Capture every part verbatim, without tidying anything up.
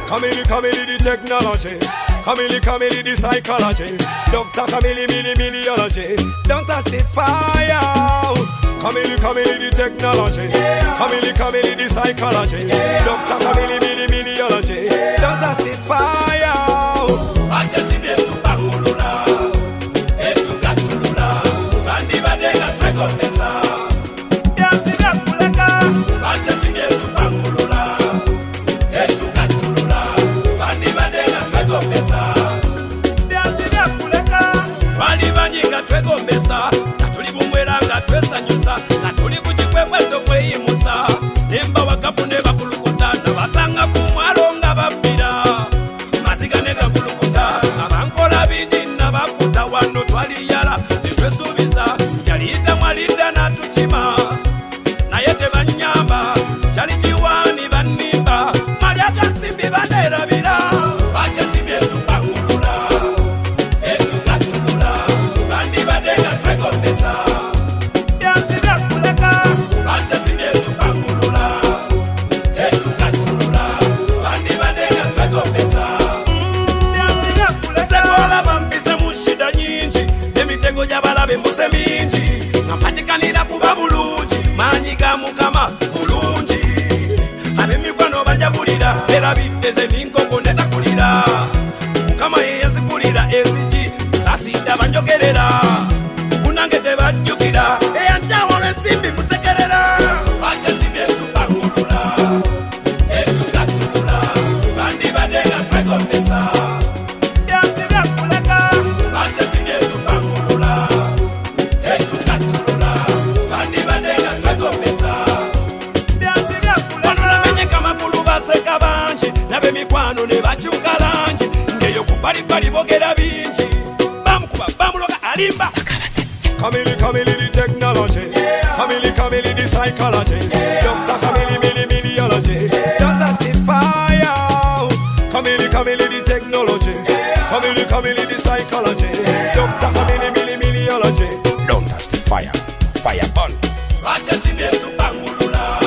Camille, Camille, the technology. Camille, Camille, the psychology. Doctor Camille, Millie, Milliology. Don't touch the fire. Camille, Camille, the technology. Camille, Camille, the psychology. Doctor Camille, Millie, Milliology. Don't touch the fire. I just see them to Bangulula. It's to Gatulula. Randy Badega, Trecomesa. Yes, it's a Puleka. I just see them to Bangulula. It's to Gatulula. Randy Badega, Trecomesa. Yes, it's a Puleka. Randy Badega, Trecomesa. Natuli Bumweranga, Tresanyusa. Natuli Kuchikweto, Musa. Nemba Wakapune Bakulukuta. Navasanga Kumalonga Babida. Maziganega Kulukuta. Nabankola Bidina Bakuta. Wano Twali Yala. Nifesubiza. Jalita Malida Natuchima. Nayete Banyamba. Chalichiwani Banimba. Mariaka Simbi Bandera Vida. Bacha Simbi to Bangulula. Etu Gatulula. Bandi Badega Trecomesa. Yasida Kuleka. Bacha Simbi to Bangulula. Etu Gatulula. Bandi Badega Trecomesa. Yasida Kuleka. Sekola Bambisa Mushida Nyinji. Demitego Jabalabe Muse Minji. Nampatikanira kuba bulungi. Manyiga mukama bulungi. Abemikwano banjabulira. Era biteze ninkoko netakulira. Mukama yeyazikulira eziji. Sasida banjogerera. Munange tebajjukira. Eyanjawolo ensimbi musekerera. Bacha simbi etu Bangulula. Etu Gatulula. Bandi Badega Trecomesa. Yasida Kuleka. Bacha simbi etu Bangulula. Etu Gatulula. Bandi Badega Trecomesa. Yasida Kuleka. Wanola menye kama kuluba seka banji. Nabe mikwano ne bachuka lanji. Ngeyo kubali bali bogera binji. Bamukuba bamuloga alimba. Camille, Camille, the technology. Camille, Camille, the psychology. Doctor Camille, Millie, Milliology. Don't touch the fire. Camille, Camille, the technology. Camille, Camille, the psychology. Doctor Camille, Millie, Milliology. Don't touch the fire. Fire burn. Bacha simbi etu Bangulula.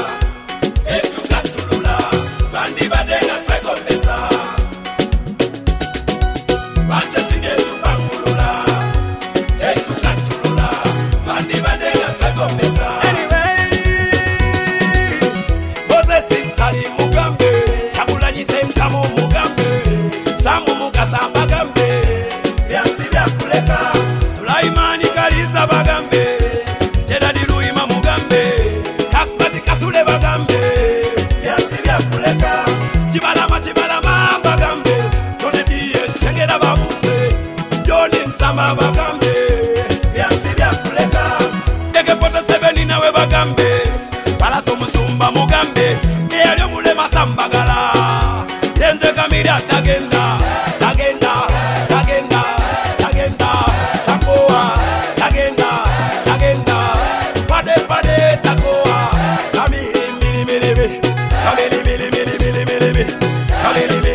Etu Gatulula. Bandi Badega Trecomesa. Bacha simbi etu Bangulula. Etu Gatulula. Bandi Badega Trecomesa. Anyway, Moses Sali Mugambe. Chagulanyi Sentamu Mugambe. Samu Mukasa Bagambe. Yansi Byakuleka. Sulaimani Kalisa Bagambe. Jedadi Luima Mugambe. Kasmati Kasule Bagambe. Yansi Byakuleka. Chibalama Chibalama Bagambe. Tone Diye Chengera Babuse. Joni Nsama Bagambe. Yansi Byakuleka. Ege Pota Seveni nawe Bagambe. Palaso Musumba Mugambe. Eyalyo Mulema Sambagala. Yenze Kamira Tagenda. Tagenda. Tagenda. Tagenda. Takoa. Tagenda. Tagenda. Pade Pade Takoa. Kamiri Mili Mili Mili. Kamiri Mili Mili Mili Mili. Kamiri